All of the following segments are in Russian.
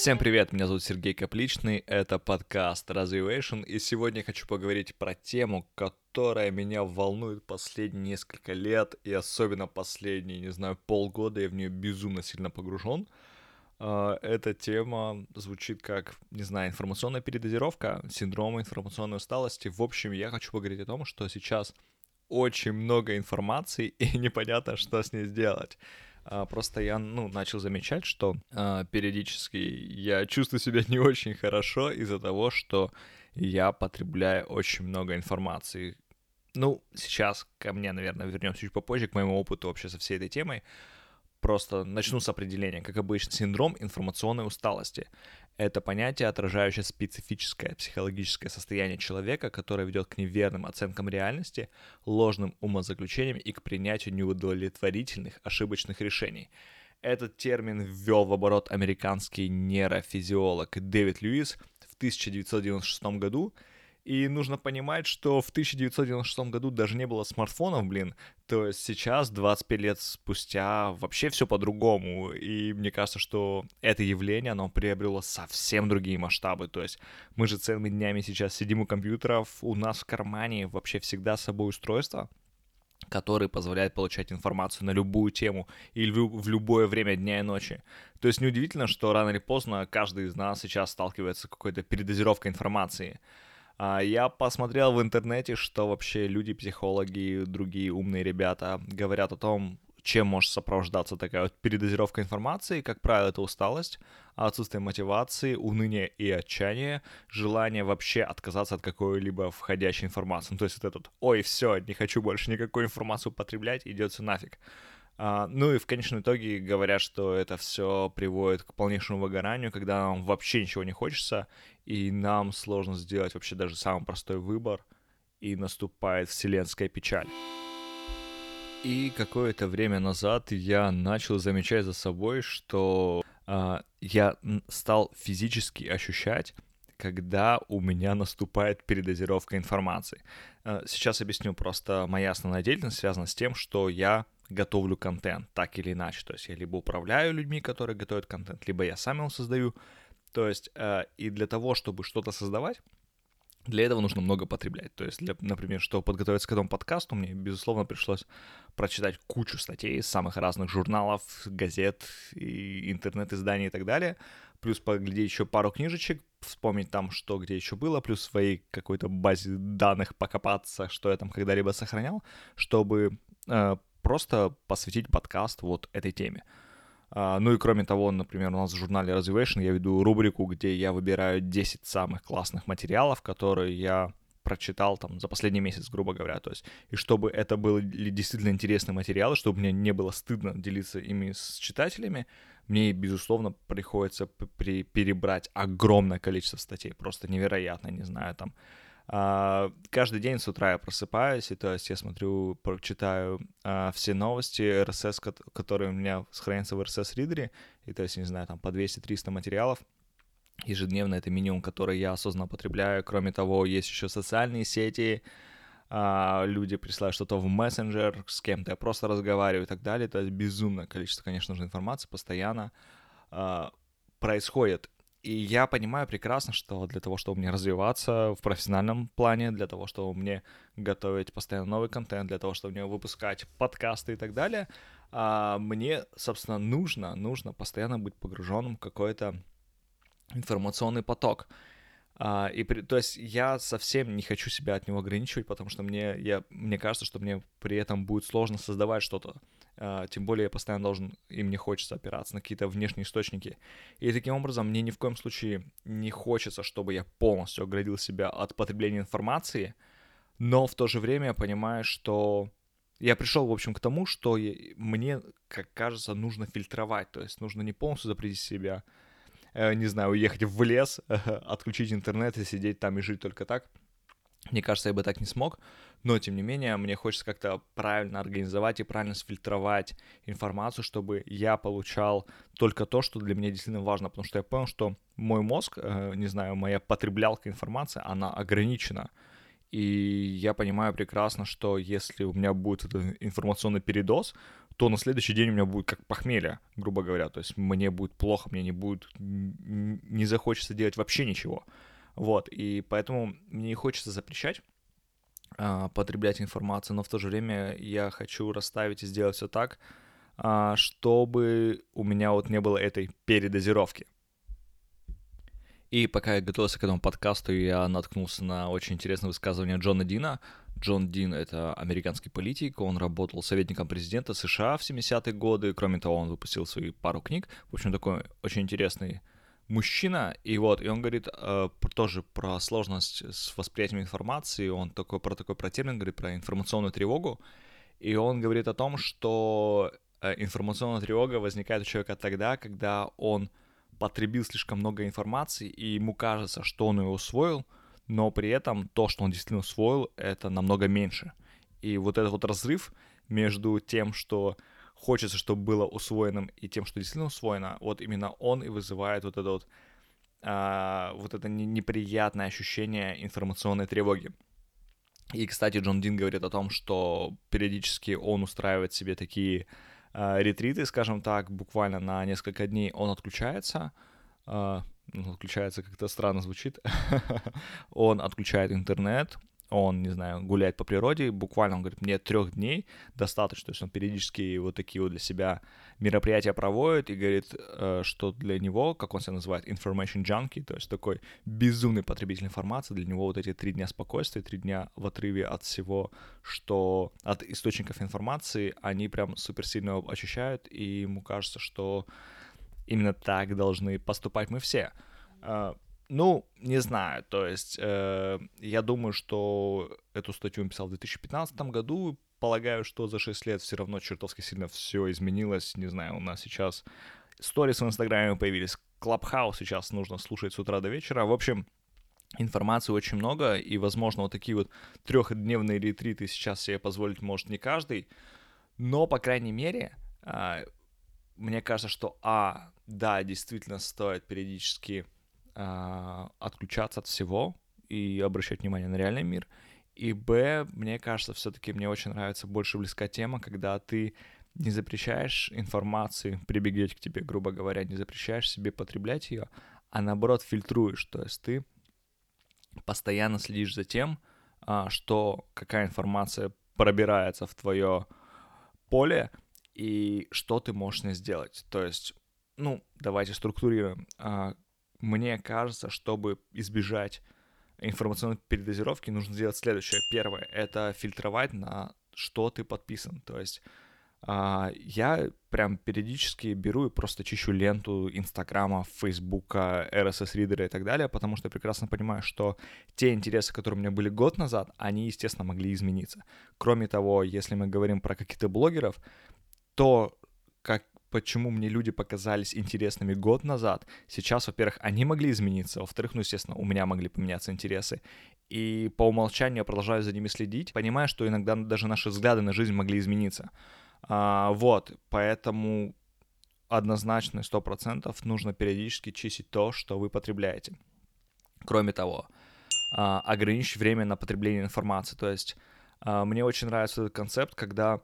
Всем привет, меня зовут Сергей Капличный, это подкаст Развивation, и сегодня я хочу поговорить про тему, которая меня волнует последние несколько лет, и особенно последние, не знаю, полгода я в нее безумно сильно погружен. Эта тема звучит как, не знаю, информационная передозировка, синдром информационной усталости. В общем, я хочу поговорить о том, что сейчас очень много информации, и непонятно, что с ней сделать. Просто я, начал замечать, что периодически я чувствую себя не очень хорошо из-за того, что я потребляю очень много информации. Ну, сейчас ко мне, наверное, вернемся чуть попозже, к моему опыту вообще со всей этой темой. Просто начну с определения. Как обычно, синдром информационной усталости. Это понятие, отражающее специфическое психологическое состояние человека, которое ведет к неверным оценкам реальности, ложным умозаключениям и к принятию неудовлетворительных, ошибочных решений. Этот термин ввел в оборот американский нейрофизиолог Дэвид Льюис в 1996 году. И нужно понимать, что в 1996 году даже не было смартфонов, то есть сейчас, 25 лет спустя, вообще все по-другому. И мне кажется, что это явление, оно приобрело совсем другие масштабы. То есть мы же целыми днями сейчас сидим у компьютеров, у нас в кармане вообще всегда с собой устройство, который позволяет получать информацию на любую тему или в любое время дня и ночи. То есть неудивительно, что рано или поздно каждый из нас сейчас сталкивается с какой-то передозировкой информации. Я посмотрел в интернете, что вообще люди, психологи, другие умные ребята говорят о том, чем может сопровождаться такая вот передозировка информации. Как правило, это усталость, отсутствие мотивации, уныние и отчаяние, желание вообще отказаться от какой-либо входящей информации. Ну, то есть вот этот «Ой, все, не хочу больше никакой информацию потреблять, идет все нафиг». Ну и в конечном итоге говорят, что это все приводит к полнейшему выгоранию, когда нам вообще ничего не хочется, и нам сложно сделать вообще даже самый простой выбор, и наступает вселенская печаль. И какое-то время назад я начал замечать за собой, что я стал физически ощущать, когда у меня наступает передозировка информации. Сейчас объясню, просто моя основная деятельность связана с тем, что я готовлю контент, так или иначе. То есть я либо управляю людьми, которые готовят контент, либо я сам его создаю. То есть и для того, чтобы что-то создавать, для этого нужно много потреблять. То есть, например, чтобы подготовиться к этому подкасту, мне, безусловно, пришлось прочитать кучу статей из самых разных журналов, газет, и интернет-изданий и так далее. Плюс поглядеть еще пару книжечек, вспомнить там, что где еще было, плюс в своей какой-то базе данных покопаться, что я там когда-либо сохранял, чтобы просто посвятить подкаст вот этой теме. Ну и кроме того, например, у нас в журнале Развивation я веду рубрику, где я выбираю 10 самых классных материалов, которые я прочитал там за последний месяц, грубо говоря. То есть, и чтобы это были действительно интересные материалы, чтобы мне не было стыдно делиться ими с читателями, мне, безусловно, приходится перебрать огромное количество статей, просто невероятно, не знаю, там, каждый день с утра я просыпаюсь, и то есть я смотрю, читаю все новости, RSS, которые у меня сохраняются в RSS-ридере, и то есть, не знаю, там по 200-300 материалов ежедневно, это минимум, который я осознанно потребляю. Кроме того, есть еще социальные сети, люди присылают что-то в мессенджер, с кем-то я просто разговариваю и так далее, то есть безумное количество, конечно же, информации постоянно происходит. И я понимаю прекрасно, что для того, чтобы мне развиваться в профессиональном плане, для того, чтобы мне готовить постоянно новый контент, для того, чтобы мне выпускать подкасты и так далее, мне, собственно, нужно постоянно быть погруженным в какой-то информационный поток. То есть я совсем не хочу себя от него ограничивать, потому что мне кажется, что мне при этом будет сложно создавать что-то. Тем более я постоянно должен, и мне хочется опираться на какие-то внешние источники. И таким образом мне ни в коем случае не хочется, чтобы я полностью оградил себя от потребления информации, но в то же время я понимаю, что я пришел, в общем, к тому, что мне, как кажется, нужно фильтровать, то есть нужно не полностью запретить себя, не знаю, уехать в лес, отключить интернет и сидеть там и жить только так. Мне кажется, я бы так не смог, но, тем не менее, мне хочется как-то правильно организовать и правильно сфильтровать информацию, чтобы я получал только то, что для меня действительно важно, потому что я понял, что мой мозг, не знаю, моя потреблялка информации, она ограничена. И я понимаю прекрасно, что если у меня будет этот информационный передоз, то на следующий день у меня будет как похмелье, грубо говоря. То есть мне будет плохо, мне не захочется делать вообще ничего. Вот, и поэтому мне не хочется запрещать потреблять информацию, но в то же время я хочу расставить и сделать все так, чтобы у меня вот не было этой передозировки. И пока я готовился к этому подкасту, я наткнулся на очень интересное высказывание Джона Дина. Джон Дин — это американский политик, он работал советником президента США в 70-е годы, кроме того, он выпустил свои пару книг. В общем, такой очень интересный мужчина, и он говорит тоже про сложность с восприятием информации, он про термин говорит, про информационную тревогу, и он говорит о том, что информационная тревога возникает у человека тогда, когда он потребил слишком много информации, и ему кажется, что он ее усвоил, но при этом то, что он действительно усвоил, это намного меньше. И вот этот вот разрыв между тем, что хочется, чтобы было усвоенным, и тем, что действительно усвоено, вот именно он и вызывает вот это неприятное ощущение информационной тревоги. И, кстати, Джон Дин говорит о том, что периодически он устраивает себе такие ретриты, скажем так, буквально на несколько дней он отключается. Отключается как-то странно звучит. Он отключает интернет, он, не знаю, гуляет по природе, буквально, он говорит, мне 3 дней достаточно, то есть он периодически вот такие вот для себя мероприятия проводит и говорит, что для него, как он себя называет, information junkie, то есть такой безумный потребитель информации, для него вот эти 3 дня спокойствия, 3 дня в отрыве от всего, что от источников информации, они прям супер сильно ощущают, и ему кажется, что именно так должны поступать мы все. Не знаю, то есть я думаю, что эту статью он писал в 2015 году, полагаю, что за 6 лет все равно чертовски сильно все изменилось, не знаю, у нас сейчас сторис в Инстаграме появились, Клабхаус сейчас нужно слушать с утра до вечера, в общем, информации очень много, и, возможно, вот такие вот 3-дневные ретриты сейчас себе позволить может не каждый, но, по крайней мере, мне кажется, что, да, действительно стоит периодически отключаться от всего и обращать внимание на реальный мир. И мне кажется, все-таки мне очень нравится больше близка тема, когда ты не запрещаешь информации прибегать к тебе, грубо говоря, не запрещаешь себе потреблять ее, а наоборот фильтруешь. То есть ты постоянно следишь за тем, какая информация пробирается в твое поле и что ты можешь с ней сделать. То есть, давайте структурируем. Мне кажется, чтобы избежать информационной передозировки, нужно сделать следующее. Первое — это фильтровать, на что ты подписан. То есть я прям периодически беру и просто чищу ленту Инстаграма, Фейсбука, RSS-ридера и так далее, потому что я прекрасно понимаю, что те интересы, которые у меня были год назад, они, естественно, могли измениться. Кроме того, если мы говорим про каких-то блогеров, то почему мне люди показались интересными год назад, сейчас, во-первых, они могли измениться, во-вторых, естественно, у меня могли поменяться интересы. И по умолчанию я продолжаю за ними следить, понимая, что иногда даже наши взгляды на жизнь могли измениться. Поэтому однозначно 100% нужно периодически чистить то, что вы потребляете. Кроме того, ограничить время на потребление информации. То есть мне очень нравится этот концепт, когда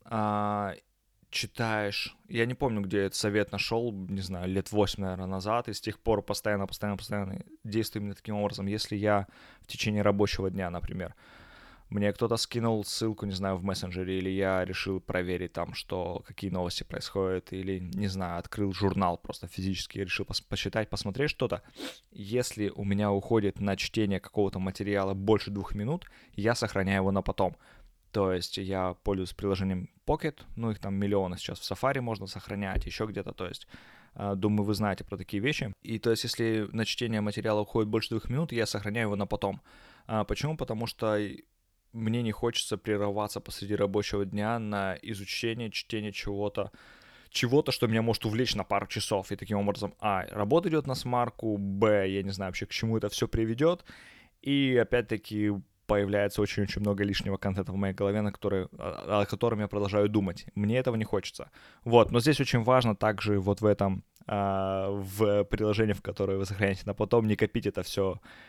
читаешь, я не помню, где этот совет нашел, не знаю, лет 8, наверное, назад, и с тех пор постоянно действую именно таким образом. Если я в течение рабочего дня, например, мне кто-то скинул ссылку, не знаю, в мессенджере, или я решил проверить там, какие новости происходят, или, не знаю, открыл журнал просто физически, решил почитать, посмотреть что-то. Если у меня уходит на чтение какого-то материала больше 2 минут, я сохраняю его на потом. То есть я пользуюсь приложением Pocket, их там миллионы сейчас в Safari можно сохранять, еще где-то, то есть думаю, вы знаете про такие вещи. И то есть если на чтение материала уходит больше 2 минут, я сохраняю его на потом. Почему? Потому что мне не хочется прерываться посреди рабочего дня на изучение, чтение чего-то, что меня может увлечь на пару часов. И таким образом, работа идет на смарку, я не знаю вообще, к чему это все приведет. И опять-таки появляется очень-очень много лишнего контента в моей голове, о котором я продолжаю думать. Мне этого не хочется. Но здесь очень важно также вот в этом, в приложении, в которое вы сохраняете на потом, не копить это все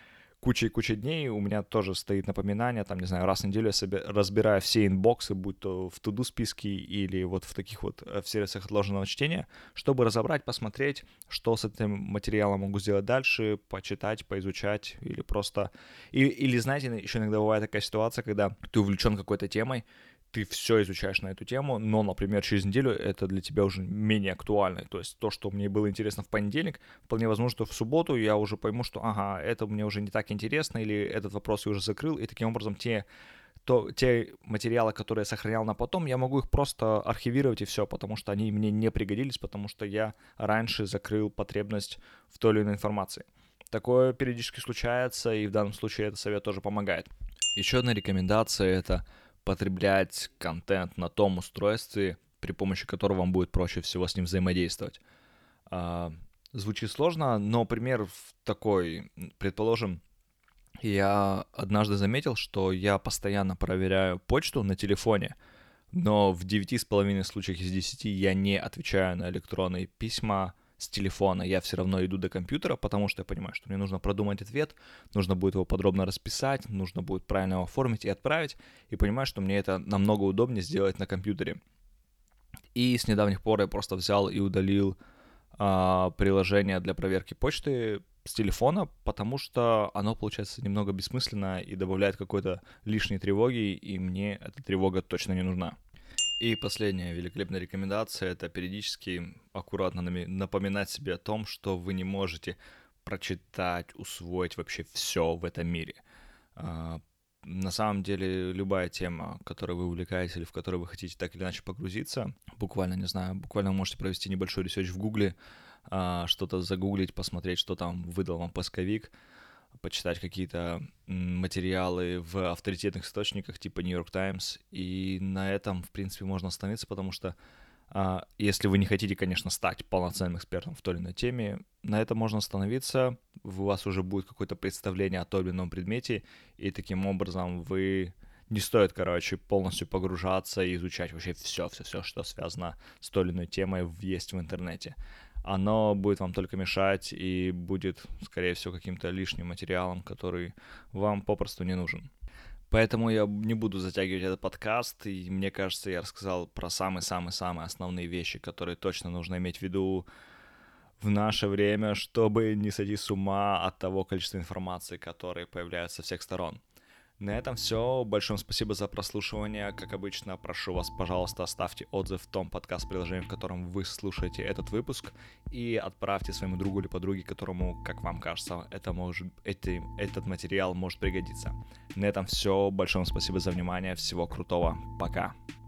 куча и куча дней у меня тоже стоит напоминание, там, не знаю, раз в неделю я разбираю все инбоксы, будь то в туду списке или вот в таких вот в сервисах отложенного чтения, чтобы разобрать, посмотреть, что с этим материалом могу сделать дальше, почитать, поизучать или просто... Или знаете, еще иногда бывает такая ситуация, когда ты увлечен какой-то темой, ты все изучаешь на эту тему, но, например, через неделю это для тебя уже менее актуально. То есть то, что мне было интересно в понедельник, вполне возможно, что в субботу я уже пойму, что, ага, это мне уже не так интересно, или этот вопрос я уже закрыл, и таким образом те материалы, которые я сохранял на потом, я могу их просто архивировать и все, потому что они мне не пригодились, потому что я раньше закрыл потребность в той или иной информации. Такое периодически случается, и в данном случае этот совет тоже помогает. Еще одна рекомендация — это потреблять контент на том устройстве, при помощи которого вам будет проще всего с ним взаимодействовать. Звучит сложно, но пример такой, предположим, я однажды заметил, что я постоянно проверяю почту на телефоне, но в 9,5 случаях из 10 я не отвечаю на электронные письма с телефона, я все равно иду до компьютера, потому что я понимаю, что мне нужно продумать ответ, нужно будет его подробно расписать, нужно будет правильно его оформить и отправить, и понимаю, что мне это намного удобнее сделать на компьютере. И с недавних пор я просто взял и удалил приложение для проверки почты с телефона, потому что оно получается немного бессмысленно и добавляет какой-то лишней тревоги, и мне эта тревога точно не нужна. И последняя великолепная рекомендация — это периодически аккуратно напоминать себе о том, что вы не можете прочитать, усвоить вообще все в этом мире. На самом деле, любая тема, которой вы увлекаетесь или в которой вы хотите так или иначе погрузиться, буквально можете провести небольшой ресерч в Гугле, что-то загуглить, посмотреть, что там выдал вам поисковик, почитать какие-то материалы в авторитетных источниках типа New York Times, и на этом, в принципе, можно остановиться, потому что если вы не хотите, конечно, стать полноценным экспертом в той или иной теме, на этом можно остановиться, у вас уже будет какое-то представление о том или ином предмете, и таким образом вы не стоит, полностью погружаться и изучать вообще все, что связано с той или иной темой, есть в интернете. Оно будет вам только мешать и будет, скорее всего, каким-то лишним материалом, который вам попросту не нужен. Поэтому я не буду затягивать этот подкаст, и мне кажется, я рассказал про самые-самые-самые основные вещи, которые точно нужно иметь в виду в наше время, чтобы не сойти с ума от того количества информации, которые появляются со всех сторон. На этом все. Большое спасибо за прослушивание. Как обычно, прошу вас, пожалуйста, оставьте отзыв в том подкаст-приложении, в котором вы слушаете этот выпуск, и отправьте своему другу или подруге, которому, как вам кажется, этот материал может пригодиться. На этом все. Большое спасибо за внимание. Всего крутого. Пока.